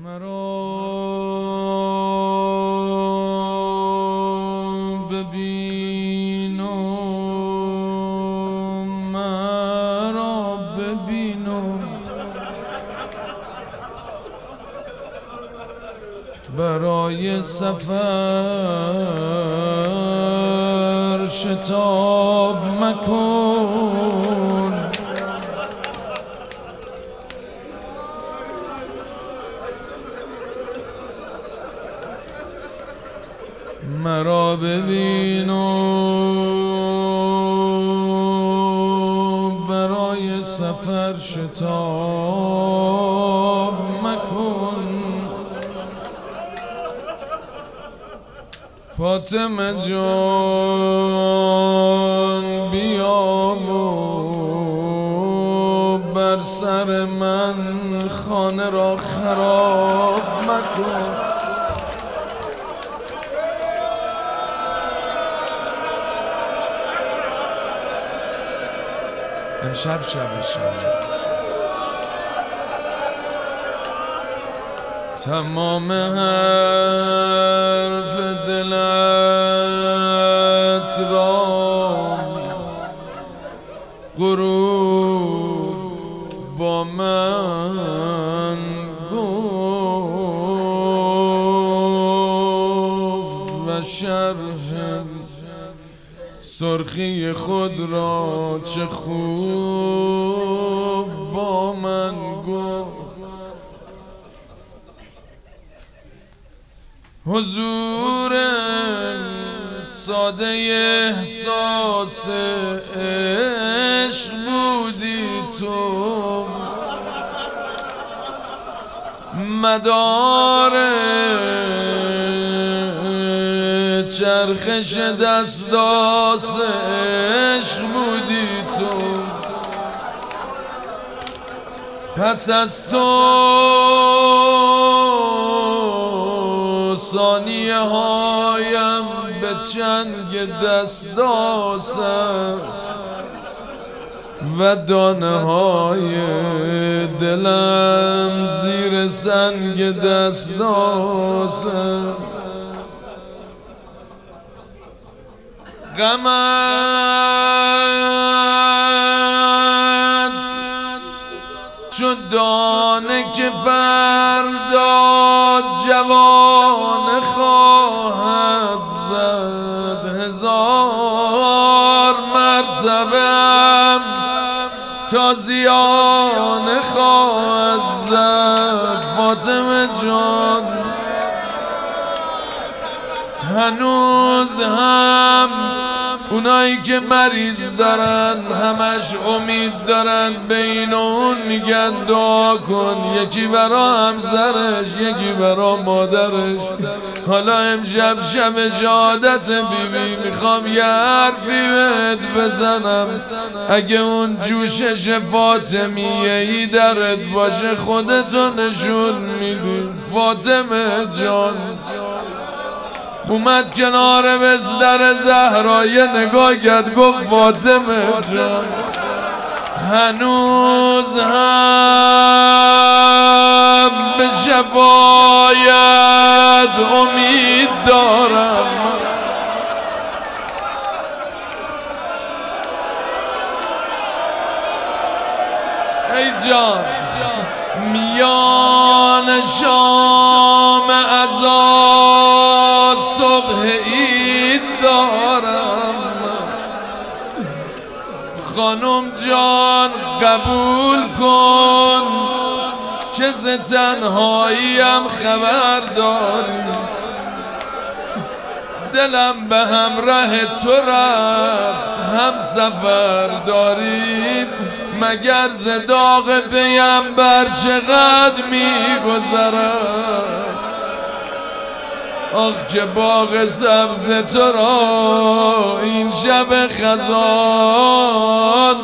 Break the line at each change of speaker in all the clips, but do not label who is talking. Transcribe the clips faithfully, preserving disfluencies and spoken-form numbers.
ببین و مرا ببین و برای سفر شتاب مکن. مرا ببین و برای سفر شتاب مکن. فاطمه جان بیا و بر سر من خانه را خراب مکن. امشب شب شب تمام حرف دلت را غروب با من گفت و شرح سرخی خود را چه خوب با من گفت. حضور ساده احساس عشق بودی تو، مدار چرخش دستاس عشق بودی تو. پس از تو ثانیه هایم به چنگ دستاس است و دانه های دلم زیر سنگ دستاس است. غمت چو دانه که فردا جوان خواهد زد، هزار مرتبه تازیانه خواهد زد. فاطمه جان هنوز هم اونایی که مریض دارن همش امید دارن به این و اون میگن دعا کن، یکی برا همسرش یکی برا مادرش. حالا امشب شب شهادت بیبی میخوام یه حرفی بهت بزنم، اگه اون جوشش فاطمیه ای درت باشه خودتو نشون میدی. فاطمه جان اومد کنار بستر زهرا یه نگاه کرد گفت فاطمه جان هنوز هم به شفایت امید دارم. ای جان میان شام عزا صبح عید دارم. خانم جان قبول کن که ز تنهاییم خبر داری، دلم به همراه تو رفت هم سفر داریم. مگر ز داغ پیمبر چقدر میگذرد، آخ که باغ سبز تو را این شب خزان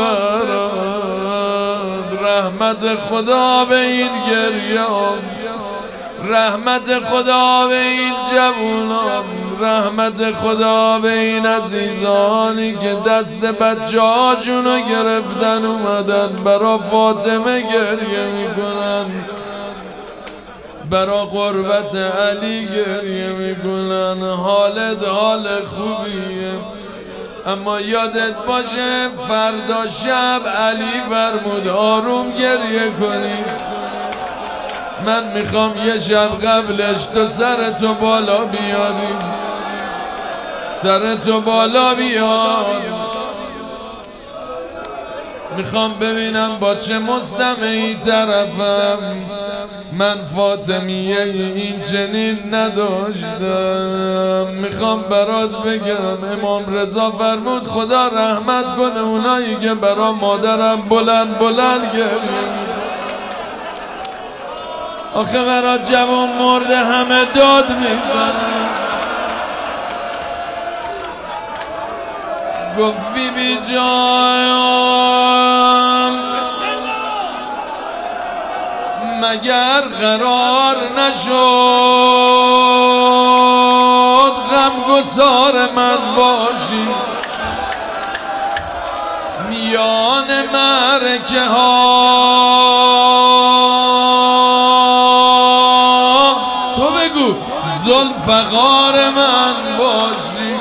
ببرد. رحمت خدا به این گریان، رحمت خدا به این جوانان، رحمت خدا به این عزیزانی که دست بچه هاشونو گرفتن اومدن برا فاطمه گریه میکنن. برا قربت علی گریه میکنن. حالت حال خوبیه اما یادت باشه فردا شب علی فرمود آروم گریه کنی. من میخوام یه شب قبلش تو سرتو بالا بیاری، سرتو بالا بیار. میخوام ببینم با چه مستمعی طرفم. من فاطمیه این چنین نداشتم. میخوام برات بگم امام رضا فرمود خدا رحمت کنه اونایی که برا مادرم بلند بلند گریه. آخه برا جوان مرده همه داد میزنن. گفت بی بی جان مگر قرار نشد غمگسار من باشی میان معرکه ها. تو بگو ذوالفقار من باشی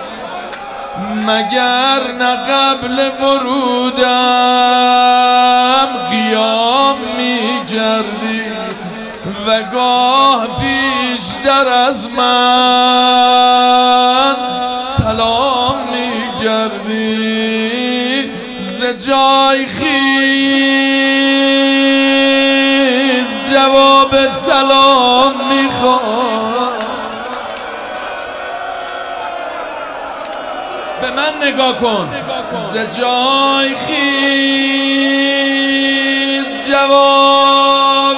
مگر نه قبل ورودم قیام می کردی و گاه بیشتر از من سلام می کردی. ز جای خیز جواب سلام می خوام. به من نگاه کن. ز جای خیز جواب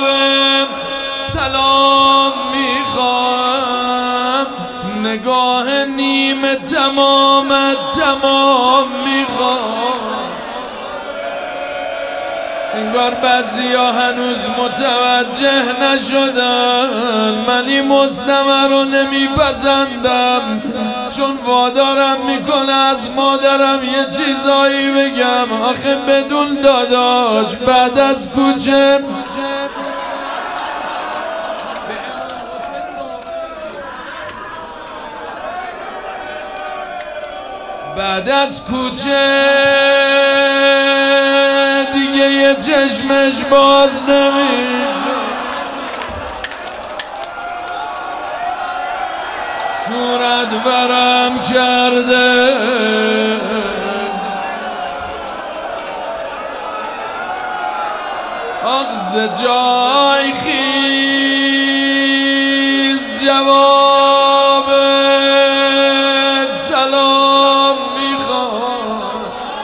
سلام میخوام. نگاه نیمه تمام تمام میخوام. انگار بعضیا هنوز متوجه نشدن من این مستمع رو نمیپسندم چون وادارم میکنه از مادرم یه چیزایی بگم. آخه بدون داداش بعد از کوچه بعد از کوچه دیگه یه چشمش باز نمیشه. صورت برم کرده آغز جای خیز جواب سلام میخوام.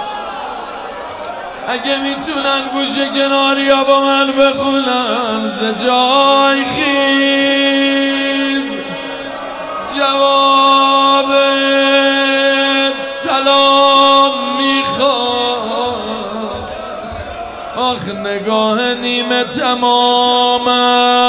اگه میتونن گوشه کناری ها با من بخونن. ز جای خیز جواب سلام میخوام. آخ نگاه نیمه تمامم